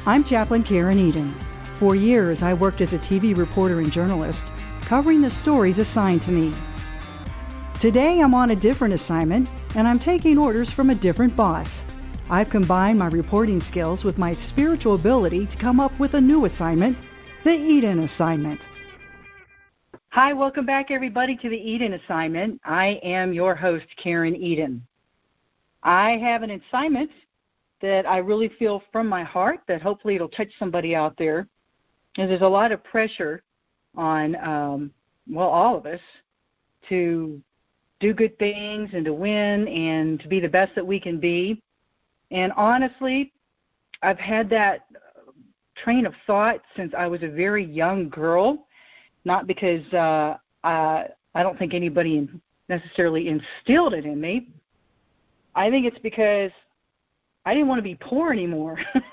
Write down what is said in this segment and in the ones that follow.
I'm Chaplain Karen Eden. For years, I worked as a TV reporter and journalist, covering the stories assigned to me. Today, I'm on a different assignment, and I'm taking orders from a different boss. I've combined my reporting skills with my spiritual ability to come up with a new assignment, the Eden Assignment. Hi, welcome back, everybody, to the Eden Assignment. I am your host, Karen Eden. I have an assignment that I really feel from my heart that hopefully it'll touch somebody out there. And there's a lot of pressure on, all of us to do good things and to win and to be the best that we can be. And honestly, I've had that train of thought since I was a very young girl, not because I don't think anybody necessarily instilled it in me. I think it's because I didn't want to be poor anymore.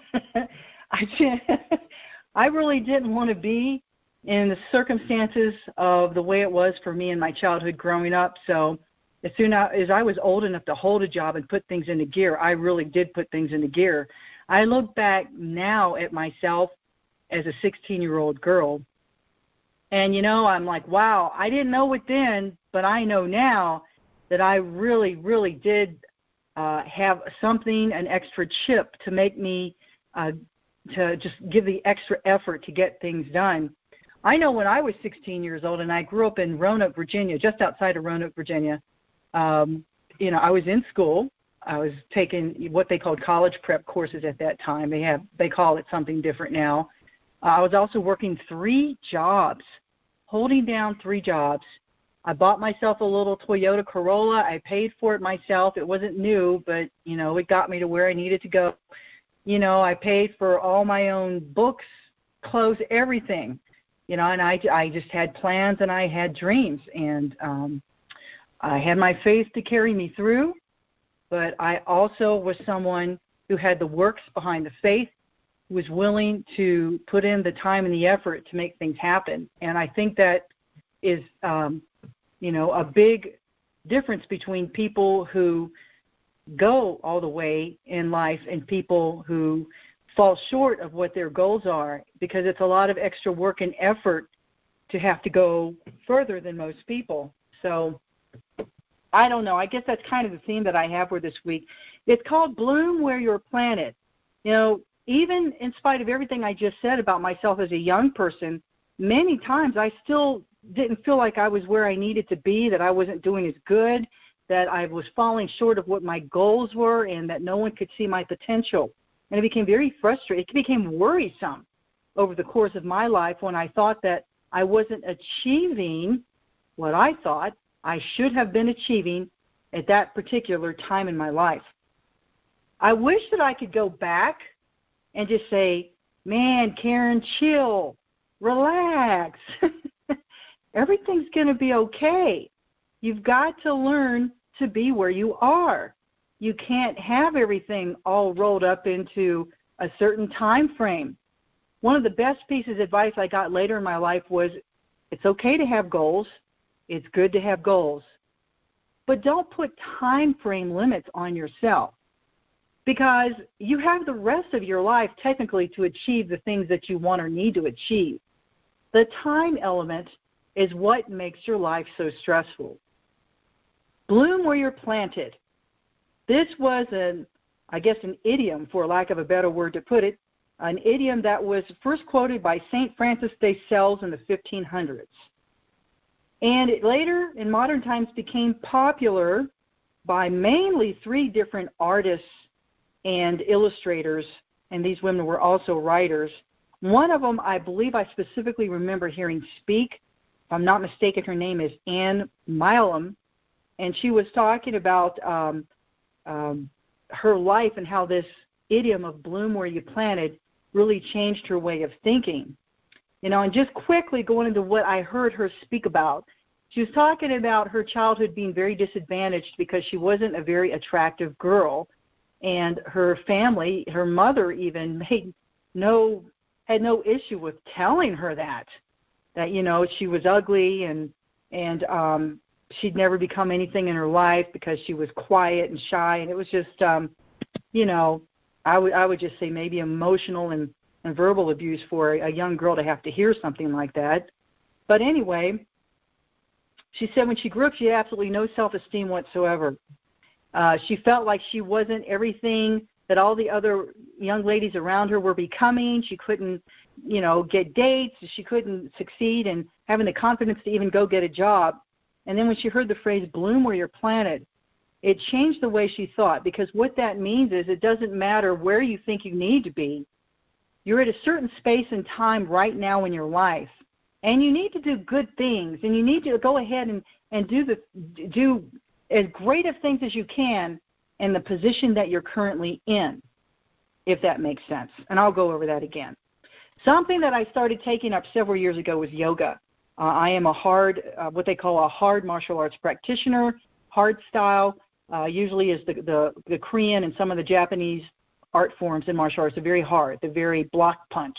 I really didn't want to be in the circumstances of the way it was for me in my childhood growing up. So as soon as I was old enough to hold a job and put things into gear, I really did put things into gear. I look back now at myself as a 16-year-old girl, and, I'm like, wow, I didn't know it then, but I know now that I really, really did have something, an extra chip to make me to just give the extra effort to get things done. I know when I was 16 years old and I grew up in Roanoke, Virginia, just outside of Roanoke, Virginia, I was in school. I was taking what they called college prep courses at that time. They call it something different now. I was also working 3 jobs, holding down 3 jobs. I bought myself a little Toyota Corolla. I paid for it myself. It wasn't new, but, it got me to where I needed to go. I paid for all my own books, clothes, everything, and I just had plans and I had dreams. And I had my faith to carry me through, but I also was someone who had the works behind the faith, who was willing to put in the time and the effort to make things happen. And I think that is a big difference between people who go all the way in life and people who fall short of what their goals are, because it's a lot of extra work and effort to have to go further than most people. So I don't know. I guess that's kind of the theme that I have for this week. It's called Bloom Where You're Planted. Even in spite of everything I just said about myself as a young person, many times I still didn't feel like I was where I needed to be, that I wasn't doing as good, that I was falling short of what my goals were, and that no one could see my potential. And it became very frustrating. It became worrisome over the course of my life when I thought that I wasn't achieving what I thought I should have been achieving at that particular time in my life. I wish that I could go back and just say, man, Karen, chill, relax. Everything's going to be okay. You've got to learn to be where you are. You can't have everything all rolled up into a certain time frame. One of the best pieces of advice I got later in my life was, it's okay to have goals. It's good to have goals. But don't put time frame limits on yourself, because you have the rest of your life technically to achieve the things that you want or need to achieve. The time element is what makes your life so stressful. Bloom where you're planted. This was an idiom, for lack of a better word to put it, an idiom that was first quoted by St. Francis de Sales in the 1500s. And it later, in modern times, became popular by mainly 3 different artists and illustrators, and these women were also writers. One of them, I believe I specifically remember hearing speak. If I'm not mistaken, her name is Anne Milam, and she was talking about her life and how this idiom of bloom where you planted really changed her way of thinking. And just quickly going into what I heard her speak about, she was talking about her childhood being very disadvantaged because she wasn't a very attractive girl, and her family, her mother even, had no issue with telling her that she was ugly and she'd never become anything in her life because she was quiet and shy, and it was just I would just say maybe emotional and and verbal abuse for a young girl to have to hear something like that. But anyway, she said when she grew up, she had absolutely no self-esteem whatsoever. She felt like she wasn't everything that all the other young ladies around her were becoming. She couldn't, get dates. She couldn't succeed in having the confidence to even go get a job. And then when she heard the phrase, bloom where you're planted, it changed the way she thought, because what that means is it doesn't matter where you think you need to be. You're at a certain space and time right now in your life, and you need to do good things, and you need to go ahead and do as great of things as you can in the position that you're currently in, if that makes sense. And I'll go over that again. Something that I started taking up several years ago was yoga. I am what they call a hard martial arts practitioner, hard style. Usually is the Korean and some of the Japanese art forms in martial arts are very hard. They're very block punch,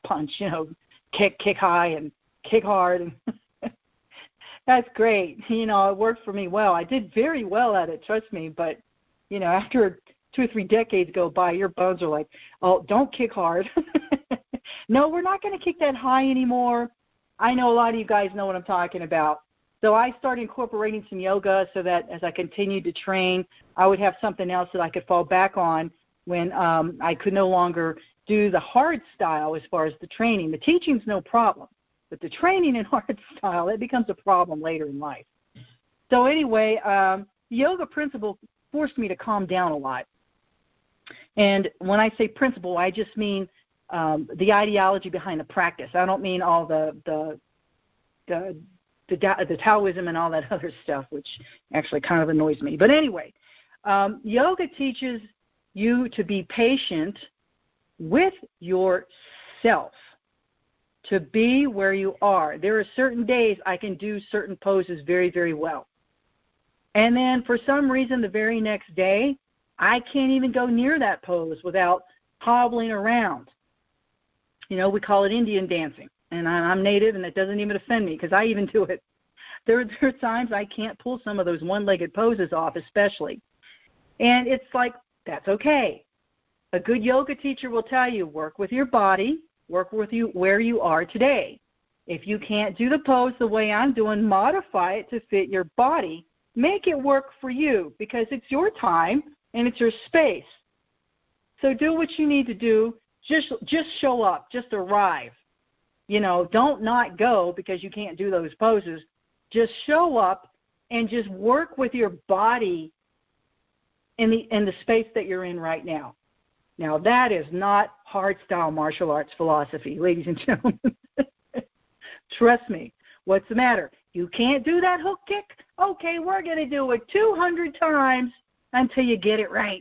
kick high and kick hard. And that's great. It worked for me well. I did very well at it, trust me. But, after 2 or 3 decades go by, your bones are like, oh, don't kick hard. No, we're not going to kick that high anymore. I know a lot of you guys know what I'm talking about. So I started incorporating some yoga so that as I continued to train, I would have something else that I could fall back on when I could no longer do the hard style as far as the training. The teaching's no problem, but the training in hard style, it becomes a problem later in life. So anyway, the yoga principle forced me to calm down a lot. And when I say principle, I just mean the ideology behind the practice. I don't mean all the Taoism and all that other stuff, which actually kind of annoys me. But anyway, yoga teaches you to be patient with yourself, to be where you are. There are certain days I can do certain poses very, very well. And then for some reason the very next day, I can't even go near that pose without hobbling around. We call it Indian dancing. And I'm Native, and that doesn't even offend me because I even do it. There are times I can't pull some of those one-legged poses off, especially. And it's like, that's okay. A good yoga teacher will tell you, work with your body, work with you where you are today. If you can't do the pose the way I'm doing, modify it to fit your body. Make it work for you because it's your time and it's your space. So do what you need to do. Just show up. Just arrive. Don't not go because you can't do those poses. Just show up and just work with your body in the space that you're in right now. Now, that is not hard-style martial arts philosophy, ladies and gentlemen. Trust me. What's the matter? You can't do that hook kick? Okay, we're going to do it 200 times until you get it right.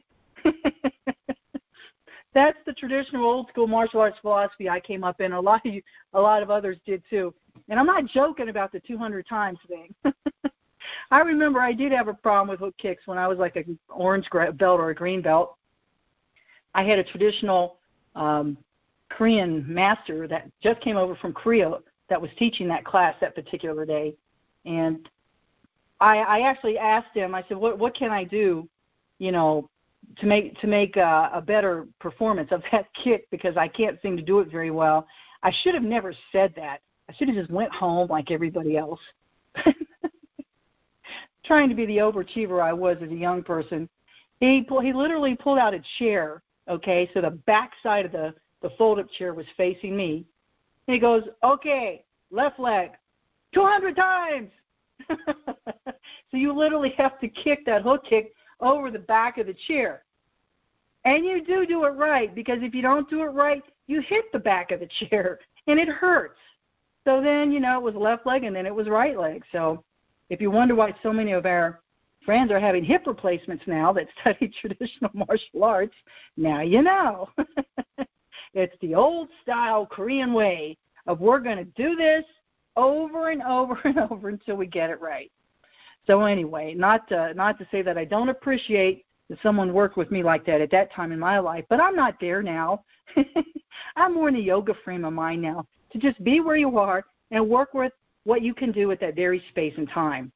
That's the traditional old-school martial arts philosophy I came up in. A lot of others did too. And I'm not joking about the 200 times thing. I remember I did have a problem with hook kicks when I was like an orange belt or a green belt. I had a traditional Korean master that just came over from Korea that was teaching that class that particular day. And I actually asked him, I said, what can I do, to make a better performance of that kick because I can't seem to do it very well. I should have never said that. I should have just went home like everybody else. Trying to be the overachiever I was as a young person. He literally pulled out a chair, okay, so the back side of the fold-up chair was facing me. And he goes, okay, left leg, 200 times. So you literally have to kick that hook kick over the back of the chair. And you do it right, because if you don't do it right, you hit the back of the chair, and it hurts. So then, it was left leg, and then it was right leg. So if you wonder why so many of our friends are having hip replacements now that study traditional martial arts, now you know. It's the old-style Korean way of we're going to do this over and over and over until we get it right. So anyway, not to say that I don't appreciate that someone worked with me like that at that time in my life, but I'm not there now. I'm more in the yoga frame of mind now, to just be where you are and work with what you can do at that very space and time.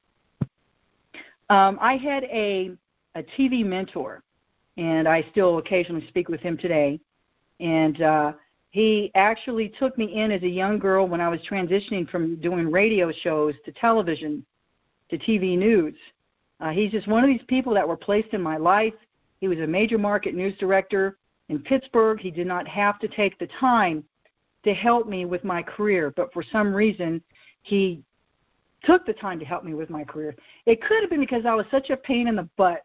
I had a TV mentor, and I still occasionally speak with him today. And He actually took me in as a young girl when I was transitioning from doing radio shows to television to TV news. He's just one of these people that were placed in my life. He was a major market news director in Pittsburgh. He did not have to take the time to help me with my career, but for some reason he took the time to help me with my career. It could have been because I was such a pain in the butt.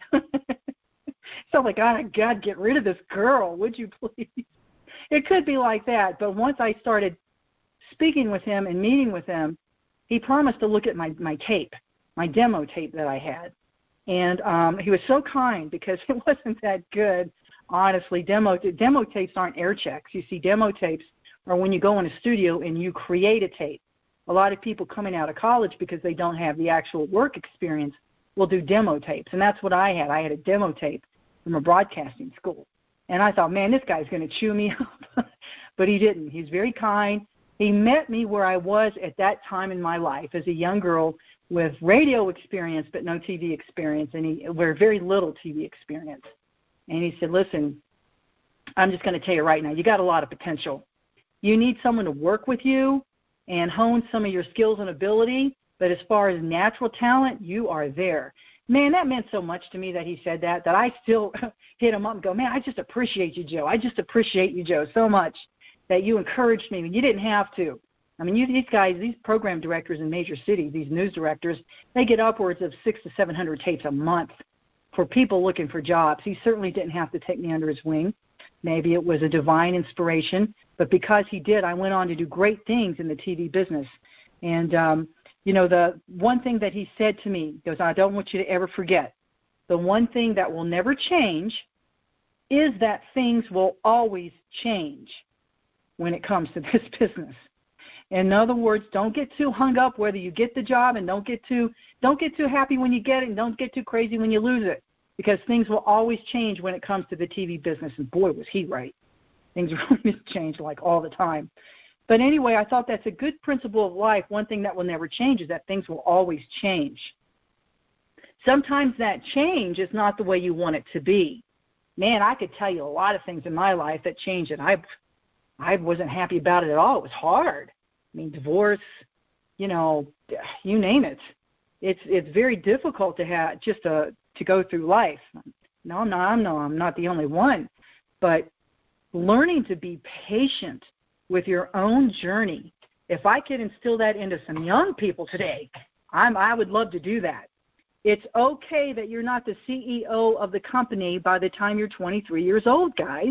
So like, God, get rid of this girl, would you please? It could be like that, but once I started speaking with him and meeting with him, he promised to look at my tape, my demo tape that I had. And he was so kind because it wasn't that good, honestly. Demo tapes aren't air checks. You see, demo tapes are when you go in a studio and you create a tape. A lot of people coming out of college because they don't have the actual work experience will do demo tapes, and that's what I had. I had a demo tape from a broadcasting school. And I thought, man, this guy's going to chew me up. But he didn't. He's very kind. He met me where I was at that time in my life as a young girl with radio experience but no TV experience, and very little TV experience. And he said, listen, I'm just going to tell you right now, you got a lot of potential. You need someone to work with you and hone some of your skills and ability, but as far as natural talent, you are there. Man, that meant so much to me that he said that I still hit him up and go, man, I just appreciate you, Joe. I just appreciate you, Joe, so much that you encouraged me when you didn't have to. I mean, these guys, these program directors in major cities, these news directors, they get upwards of 600 to 700 tapes a month for people looking for jobs. He certainly didn't have to take me under his wing. Maybe it was a divine inspiration, but because he did, I went on to do great things in the TV business. And, the one thing that he said to me, he goes, I don't want you to ever forget, the one thing that will never change is that things will always change when it comes to this business. In other words, don't get too hung up whether you get the job, and don't get too happy when you get it, and don't get too crazy when you lose it, because things will always change when it comes to the TV business. And boy, was he right. Things really change like all the time. But anyway, I thought that's a good principle of life. One thing that will never change is that things will always change. Sometimes that change is not the way you want it to be. Man, I could tell you a lot of things in my life that changed, and I wasn't happy about it at all. It was hard. I mean, divorce, you name it. It's very difficult to have to go through life. No, I'm not the only one. But learning to be patient with your own journey, if I could instill that into some young people today, I would love to do that. It's okay that you're not the CEO of the company by the time you're 23 years old, guys.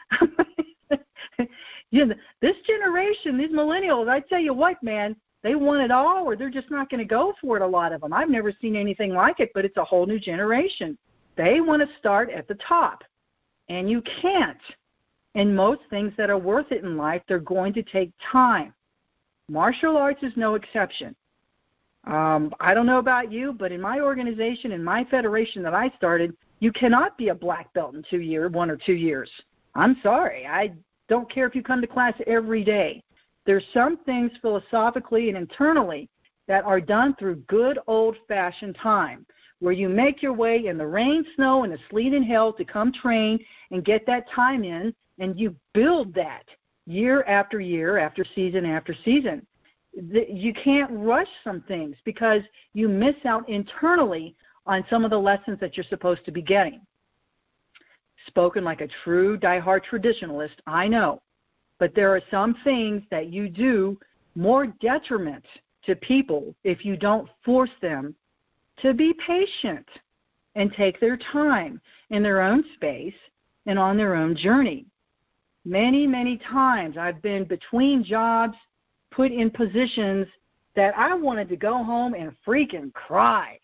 This generation, these millennials, I tell you what, man, they want it all, or they're just not going to go for it, a lot of them. I've never seen anything like it, but it's a whole new generation. They want to start at the top, and you can't. And most things that are worth it in life, they're going to take time. Martial arts is no exception. I don't know about you, but in my organization, in my federation that I started, you cannot be a black belt in 1 or 2 years. I'm sorry. I don't care if you come to class every day. There's some things philosophically and internally that are done through good old-fashioned time, where you make your way in the rain, snow, and the sleet and hell to come train and get that time in, and you build that year after year, after season. You can't rush some things because you miss out internally on some of the lessons that you're supposed to be getting. Spoken like a true diehard traditionalist, I know. But there are some things that you do more detriment to people if you don't force them to be patient and take their time in their own space and on their own journey. Many, many times I've been between jobs, put in positions that I wanted to go home and freaking cry.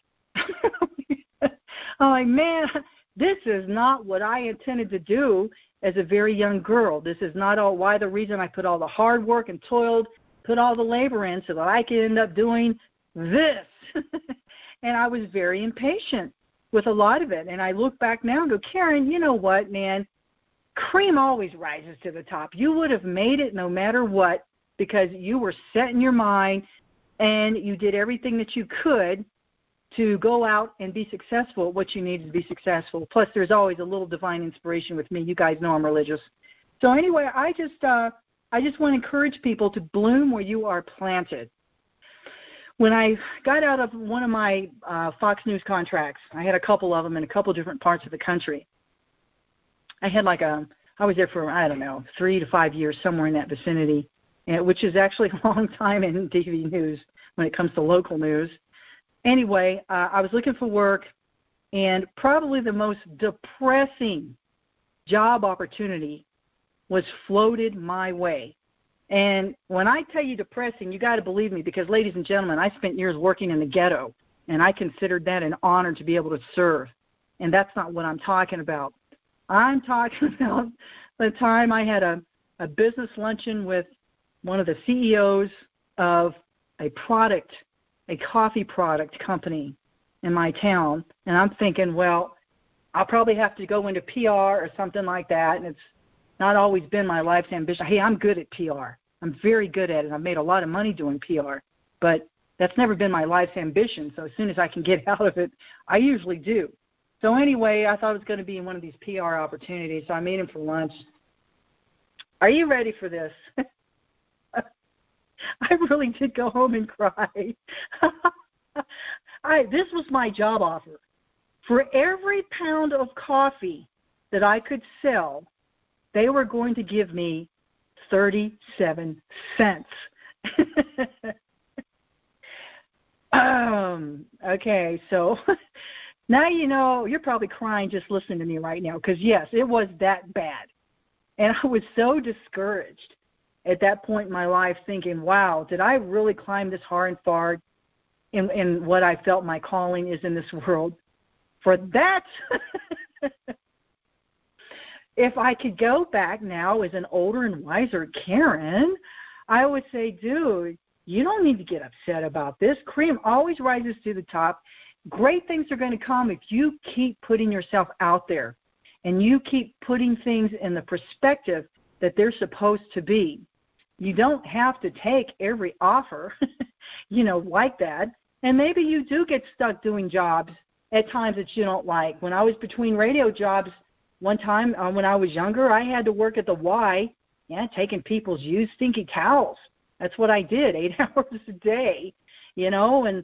I'm like, man, this is not what I intended to do as a very young girl. This is not the reason I put all the hard work and toiled, put all the labor in so that I could end up doing this. And I was very impatient with a lot of it. And I look back now and go, Karen, you know what, man? Cream always rises to the top. You would have made it no matter what because you were set in your mind and you did everything that you could to go out and be successful at what you needed to be successful. Plus, there's always a little divine inspiration with me. You guys know I'm religious. So anyway, I just I just want to encourage people to bloom where you are planted. When I got out of one of my Fox News contracts, I had a couple of them in a couple different parts of the country. I had I was there for, 3 to 5 years, somewhere in that vicinity, which is actually a long time in TV news when it comes to local news. Anyway, I was looking for work, and probably the most depressing job opportunity was floated my way. And when I tell you depressing, you got to believe me, because, ladies and gentlemen, I spent years working in the ghetto, and I considered that an honor to be able to serve. And that's not what I'm talking about. I'm talking about the time I had a business luncheon with one of the CEOs of a coffee product company in my town. And I'm thinking, well, I'll probably have to go into PR or something like that. And it's not always been my life's ambition. Hey, I'm good at PR. I'm very good at it. I've made a lot of money doing PR, but that's never been my life's ambition. So as soon as I can get out of it, I usually do. So anyway, I thought it was going to be in one of these PR opportunities, so I made him for lunch. Are you ready for this? I really did go home and cry. This was my job offer. For every pound of coffee that I could sell, they were going to give me 37 cents. Okay, so now you know, you're probably crying just listening to me right now, because, yes, it was that bad. And I was so discouraged at that point in my life, thinking, wow, did I really climb this hard and far in what I felt my calling is in this world? For that, if I could go back now as an older and wiser Karen, I would say, dude, you don't need to get upset about this. Cream always rises to the top. Great things are going to come if you keep putting yourself out there and you keep putting things in the perspective that they're supposed to be. You don't have to take every offer, like that. And maybe you do get stuck doing jobs at times that you don't like. When I was between radio jobs one time when I was younger, I had to work at the Y, taking people's used stinky towels. That's what I did, 8 hours a day, and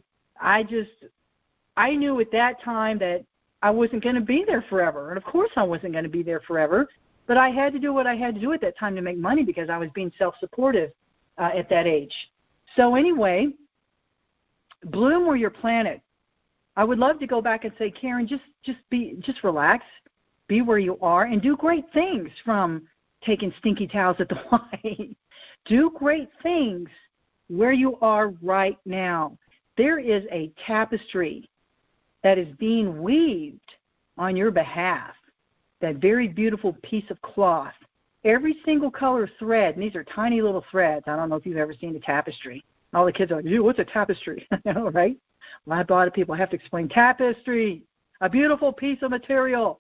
I knew at that time that I wasn't going to be there forever. And, of course, I wasn't going to be there forever. But I had to do what I had to do at that time to make money, because I was being self-supportive at that age. So anyway, bloom where you're planted. I would love to go back and say, Karen, just relax, be where you are, and do great things, from taking stinky towels at the Y. Do great things where you are right now. There is a tapestry that is being weaved on your behalf, that very beautiful piece of cloth. Every single color thread, and these are tiny little threads. I don't know if you've ever seen a tapestry. All the kids are like, what's a tapestry? Right? Well, a lot of people have to explain tapestry, a beautiful piece of material.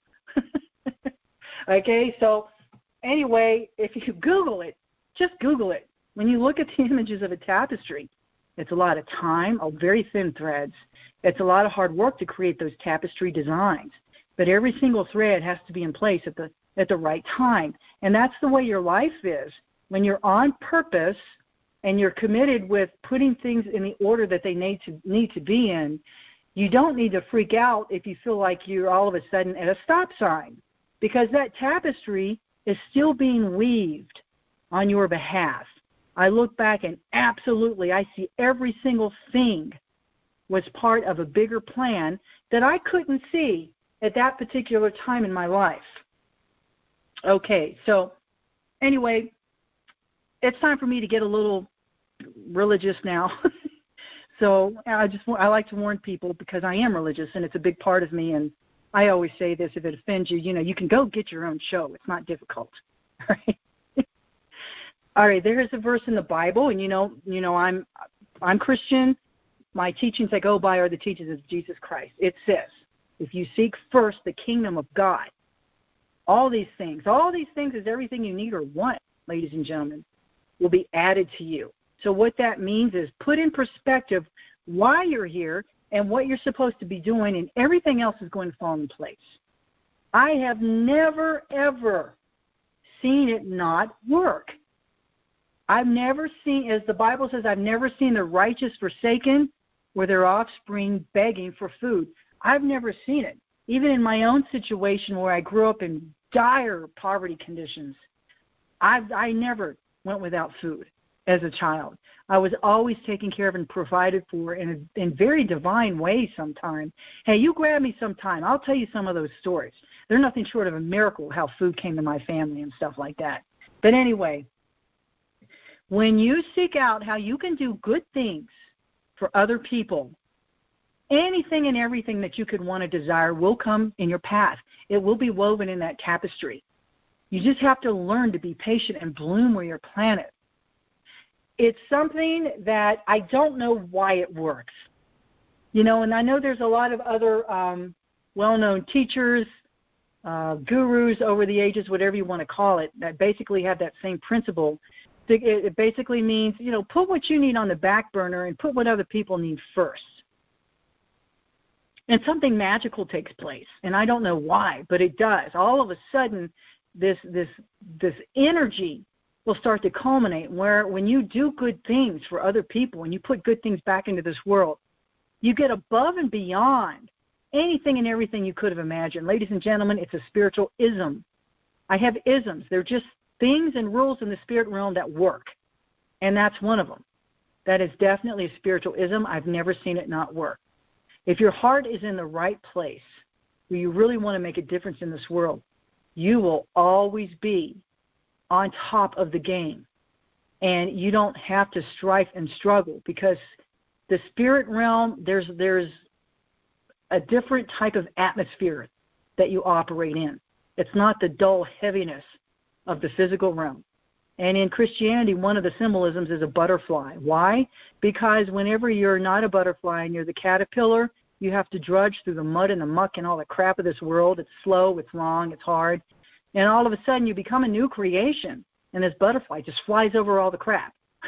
Okay, so anyway, if you Google it, just Google it. When you look at the images of a tapestry, it's a lot of time, very thin threads. It's a lot of hard work to create those tapestry designs. But every single thread has to be in place at the right time. And that's the way your life is. When you're on purpose and you're committed with putting things in the order that they need to be in, you don't need to freak out if you feel like you're all of a sudden at a stop sign, because that tapestry is still being weaved on your behalf. I look back and absolutely I see every single thing was part of a bigger plan that I couldn't see at that particular time in my life. Okay, so anyway, it's time for me to get a little religious now. So I like to warn people, because I am religious and it's a big part of me, and I always say this: if it offends you, you can go get your own show. It's not difficult. All right. All right, there is a verse in the Bible, and I'm Christian. My teachings I go by are the teachings of Jesus Christ. It says, if you seek first the kingdom of God, all these things is everything you need or want, ladies and gentlemen, will be added to you. So what that means is put in perspective why you're here and what you're supposed to be doing, and everything else is going to fall in place. I have never, ever seen it not work. I've never seen, as the Bible says, I've never seen the righteous forsaken or their offspring begging for food. I've never seen it. Even in my own situation where I grew up in dire poverty conditions, I never went without food as a child. I was always taken care of and provided for in very divine ways sometimes. Hey, you grab me sometime. I'll tell you some of those stories. They're nothing short of a miracle how food came to my family and stuff like that. But anyway, when you seek out how you can do good things for other people, anything and everything that you could want to desire will come in your path. It will be woven in that tapestry. You just have to learn to be patient and bloom where you're planted. It's something that I don't know why it works. And I know there's a lot of other well-known teachers, gurus over the ages, whatever you want to call it, that basically have that same principle. It basically means, put what you need on the back burner and put what other people need first. And something magical takes place, and I don't know why, but it does. All of a sudden, this energy will start to culminate where when you do good things for other people, when you put good things back into this world, you get above and beyond anything and everything you could have imagined. Ladies and gentlemen, it's a spiritual ism. I have isms. They're just things and rules in the spirit realm that work, and that's one of them. That is definitely a spiritual ism. I've never seen it not work. If your heart is in the right place, where you really want to make a difference in this world, you will always be on top of the game. And you don't have to strive and struggle, because the spirit realm, there's a different type of atmosphere that you operate in. It's not the dull heaviness of the physical realm. And in Christianity, one of the symbolisms is a butterfly. Why? Because whenever you're not a butterfly and you're the caterpillar, you have to drudge through the mud and the muck and all the crap of this world. It's slow, it's long, it's hard. And all of a sudden you become a new creation, and this butterfly just flies over all the crap.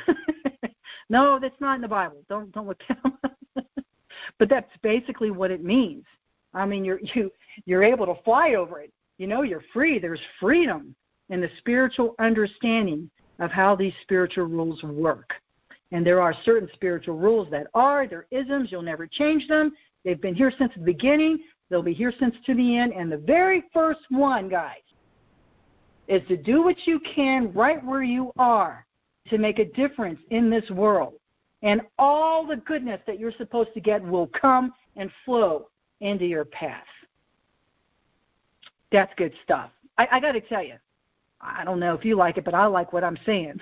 No, that's not in the Bible. Don't look down. But that's basically what it means. I mean, you're able to fly over it. You're free. There's freedom in the spiritual understanding of how these spiritual rules work. And there are certain spiritual rules that they're isms. You'll never change them. They've been here since the beginning. They'll be here since to the end. And the very first one, guys, is to do what you can right where you are to make a difference in this world. And all the goodness that you're supposed to get will come and flow into your path. That's good stuff. I got to tell you, I don't know if you like it, but I like what I'm saying.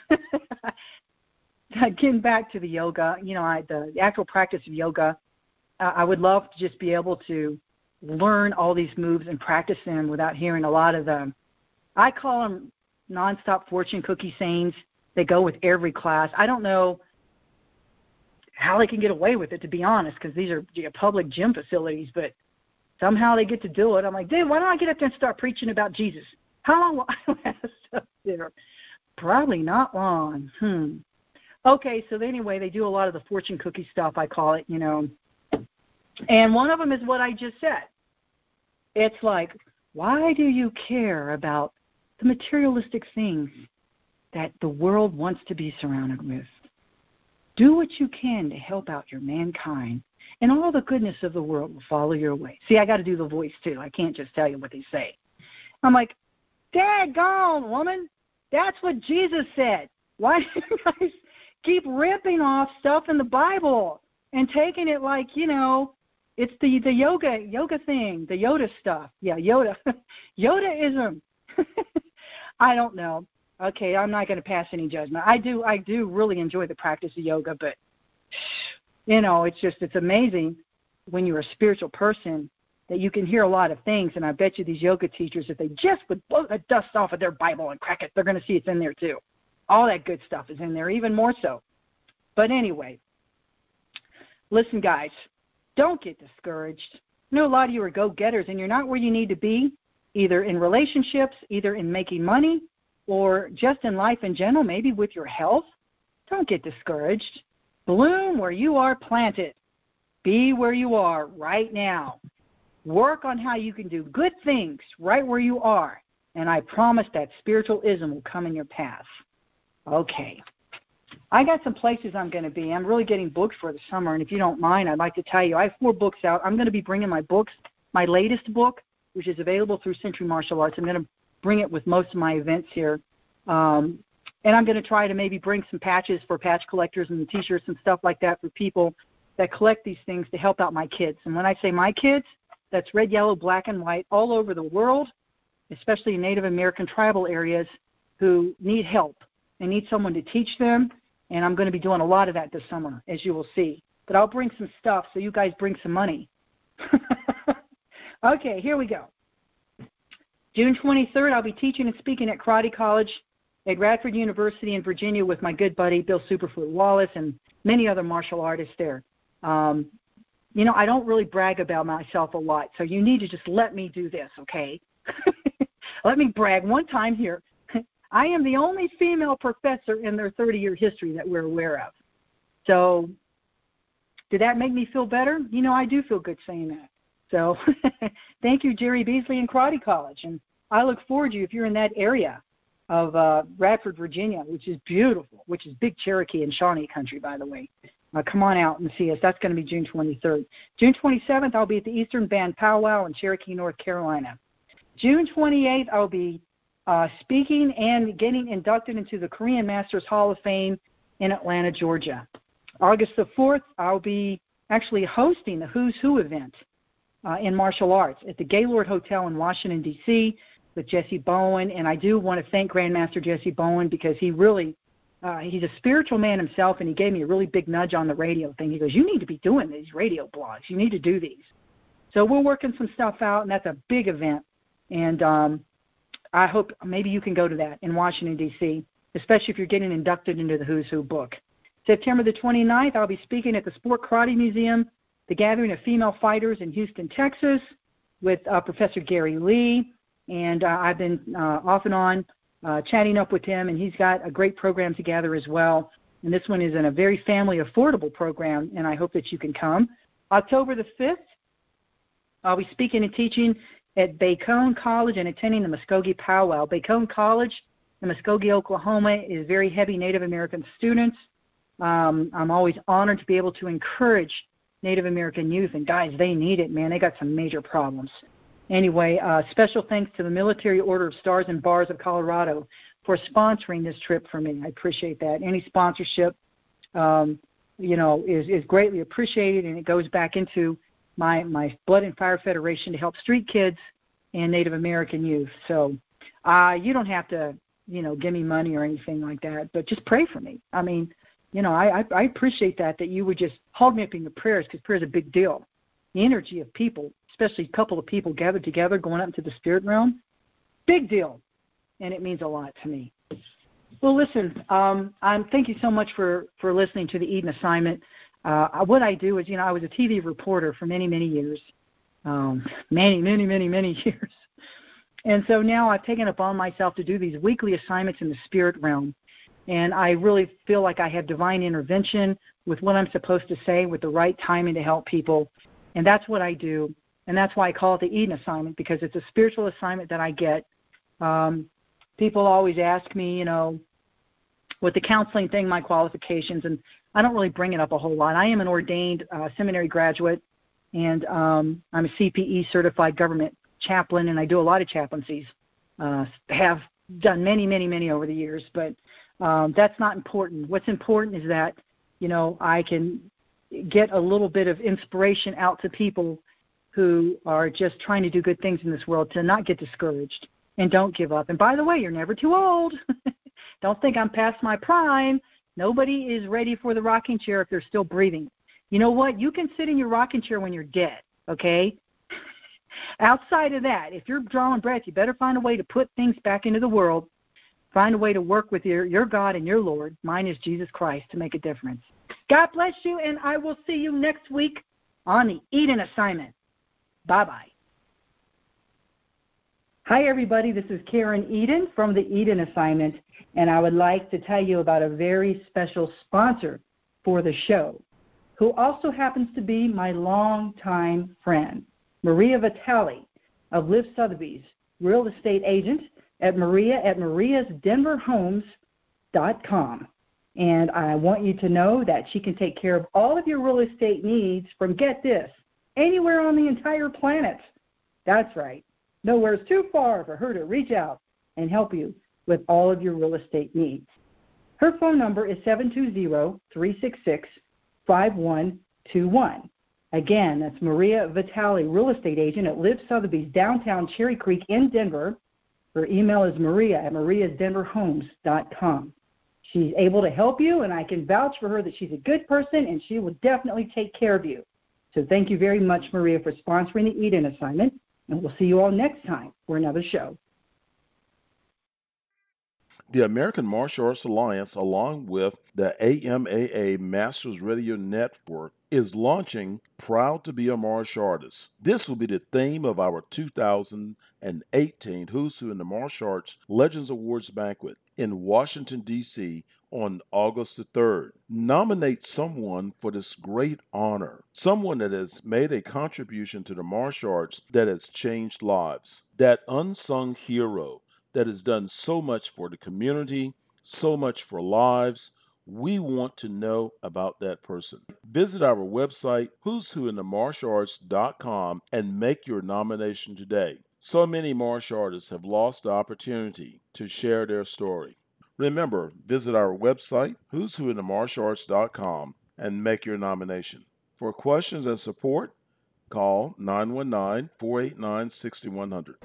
Getting back to the yoga, the actual practice of yoga, I would love to just be able to learn all these moves and practice them without hearing a lot of them. I call them nonstop fortune cookie sayings. They go with every class. I don't know how they can get away with it, to be honest, because these are public gym facilities, but somehow they get to do it. I'm like, dude, why don't I get up there and start preaching about Jesus? How long will I last up there? Probably not long. Okay, so anyway, they do a lot of the fortune cookie stuff, I call it, And one of them is what I just said. It's like, why do you care about the materialistic things that the world wants to be surrounded with? Do what you can to help out your mankind, and all the goodness of the world will follow your way. See, I got to do the voice, too. I can't just tell you what they say. I'm like, daggone, woman, that's what Jesus said. Why do you guys keep ripping off stuff in the Bible and taking it like, it's the yoga thing, the Yoda stuff. Yeah, Yoda. Yodaism. I don't know. Okay, I'm not going to pass any judgment. I do really enjoy the practice of yoga, but, it's amazing when you're a spiritual person that you can hear a lot of things, and I bet you these yoga teachers, if they just would blow the dust off of their Bible and crack it, they're going to see it's in there too. All that good stuff is in there, even more so. But anyway, listen, guys, don't get discouraged. I know a lot of you are go-getters, and you're not where you need to be, either in relationships, either in making money, or just in life in general, maybe with your health. Don't get discouraged. Bloom where you are planted. Be where you are right now. Work on how you can do good things right where you are, and I promise that spiritualism will come in your path. Okay, I got some places I'm going to be. I'm really getting booked for the summer, and if you don't mind, I'd like to tell you, I have 4 books out. I'm going to be bringing my books, my latest book, which is available through Century Martial Arts. I'm going to bring it with most of my events here. And I'm going to try to maybe bring some patches for patch collectors and T-shirts and stuff like that for people that collect these things to help out my kids. And when I say my kids, that's red, yellow, black, and white all over the world, especially in Native American tribal areas who need help and need someone to teach them. And I'm going to be doing a lot of that this summer, as you will see. But I'll bring some stuff so you guys bring some money. Okay, here we go. June 23rd, I'll be teaching and speaking at Karate College at Radford University in Virginia with my good buddy Bill Superfoot Wallace and many other martial artists there. You know, I don't really brag about myself a lot, so you need to just let me do this, okay? Let me brag one time here. I am the only female professor in their 30-year history that we're aware of. So did that make me feel better? You know, I do feel good saying that. So thank you, Jerry Beasley and Karate College. And I look forward to you if you're in that area of Radford, Virginia, which is beautiful, which is big Cherokee and Shawnee country, by the way. Come on out and see us. That's going to be June 23rd. June 27th, I'll be at the Eastern Band Powwow in Cherokee, North Carolina. June 28th, I'll be speaking and getting inducted into the Korean Masters Hall of Fame in Atlanta, Georgia. August the 4th, I'll be actually hosting the Who's Who event in martial arts at the Gaylord Hotel in Washington, D.C. with Jesse Bowen. And I do want to thank Grandmaster Jesse Bowen because he really, he's a spiritual man himself, and he gave me a really big nudge on the radio thing. He goes, you need to be doing these radio blogs. You need to do these. So we're working some stuff out, and that's a big event. And I hope maybe you can go to that in Washington, D.C., especially if you're getting inducted into the Who's Who book. September the 29th, I'll be speaking at the Sport Karate Museum, the Gathering of Female Fighters in Houston, Texas, with Professor Gary Lee. And I've been off and on chatting up with him, and he's got a great program together as well. And this one is in a very family affordable program, and I hope that you can come. October the 5th, I'll be speaking and teaching at Bacone College and attending the Muskogee Powwow. Bacone College in Muskogee, Oklahoma is very heavy Native American students. I'm always honored to be able to encourage Native American youth, and guys, they need it, man. They got some major problems. Anyway, special thanks to the Military Order of Stars and Bars of Colorado for sponsoring this trip for me. I appreciate that. Any sponsorship, is greatly appreciated, and it goes back into my Blood and Fire Federation to help street kids and Native American youth. So you don't have to, give me money or anything like that, but just pray for me. I mean, I appreciate that you would just hold me up in your prayers, because prayer is a big deal. The energy of people, especially a couple of people gathered together going up into the spirit realm, big deal, and it means a lot to me. Well, listen, thank you so much for listening to the Eden Assignment. What I do is, I was a TV reporter for many, many years, many years. And so now I've taken upon myself to do these weekly assignments in the spirit realm. And I really feel like I have divine intervention with what I'm supposed to say with the right timing to help people. And that's what I do. And that's why I call it the Eden Assignment, because it's a spiritual assignment that I get. People always ask me, with the counseling thing, my qualifications, and I don't really bring it up a whole lot. I am an ordained seminary graduate, and I'm a CPE certified government chaplain, and I do a lot of chaplaincies. Have done many over the years, but that's not important. What's important is that, I can get a little bit of inspiration out to people who are just trying to do good things in this world to not get discouraged and don't give up. And by the way, you're never too old. Don't think I'm past my prime. Nobody is ready for the rocking chair if they're still breathing. You know what? You can sit in your rocking chair when you're dead, okay? Outside of that, if you're drawing breath, you better find a way to put things back into the world. Find a way to work with your God and your Lord. Mine is Jesus Christ, to make a difference. God bless you, and I will see you next week on the Eden Assignment. Bye-bye. Hi, everybody. This is Karen Eden from the Eden Assignment, and I would like to tell you about a very special sponsor for the show, who also happens to be my longtime friend, Maria Vitale of Liv Sotheby's, real estate agent at mariasdenverhomes.com. And I want you to know that she can take care of all of your real estate needs from, get this, anywhere on the entire planet. That's right. Nowhere's too far for her to reach out and help you with all of your real estate needs. Her phone number is 720-366-5121. Again, that's Maria Vitale, real estate agent at Live Sotheby's, downtown Cherry Creek in Denver. Her email is maria@mariasdenverhomes.com. She's able to help you, and I can vouch for her that she's a good person, and she will definitely take care of you. So thank you very much, Maria, for sponsoring the Eden assignment, and we'll see you all next time for another show. The American Martial Arts Alliance, along with the AMAA Masters Radio Network, is launching Proud to be a Martial Artist. This will be the theme of our 2018 Who's Who in the Martial Arts Legends Awards Banquet in Washington, D.C. on August the 3rd. Nominate someone for this great honor, someone that has made a contribution to the martial arts that has changed lives, that unsung hero that has done so much for the community, so much for lives. We want to know about that person. Visit our website, who'swhointhemartialarts.com, and make your nomination today. So many martial artists have lost the opportunity to share their story. Remember, visit our website, who'swhointhemartialarts.com, and make your nomination. For questions and support, call 919-489-6100.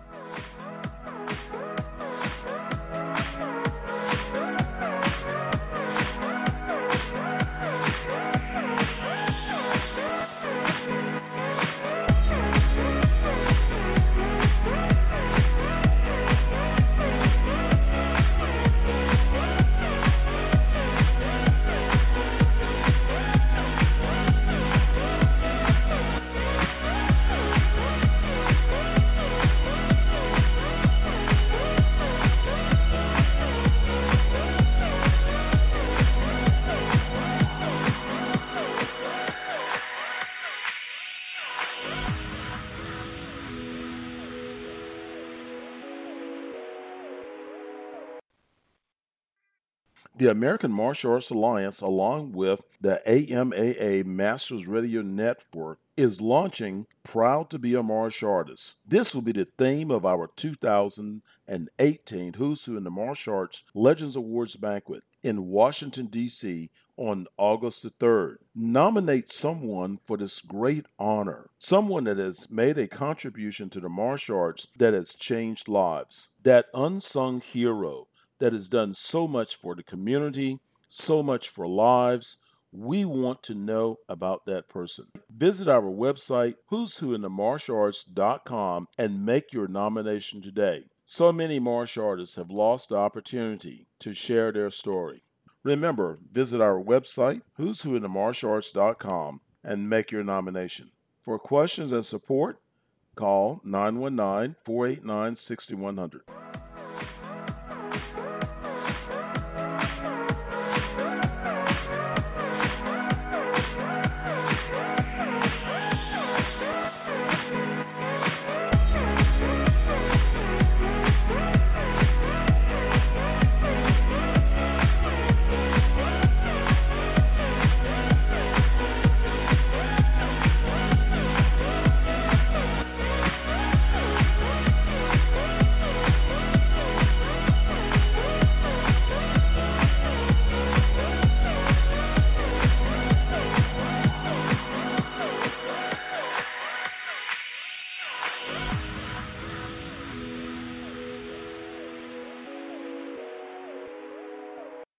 The American Martial Arts Alliance, along with the AMAA Masters Radio Network, is launching Proud to be a Martial Artist. This will be the theme of our 2018 Who's Who in the Martial Arts Legends Awards Banquet in Washington, D.C. on August the 3rd. Nominate someone for this great honor, someone that has made a contribution to the martial arts that has changed lives, that unsung hero that has done so much for the community, so much for lives. We want to know about that person. Visit our website, who'swhointhemartialarts.com, and make your nomination today. So many martial artists have lost the opportunity to share their story. Remember, visit our website, who'swhointhemartialarts.com, and make your nomination. For questions and support, call 919-489-6100.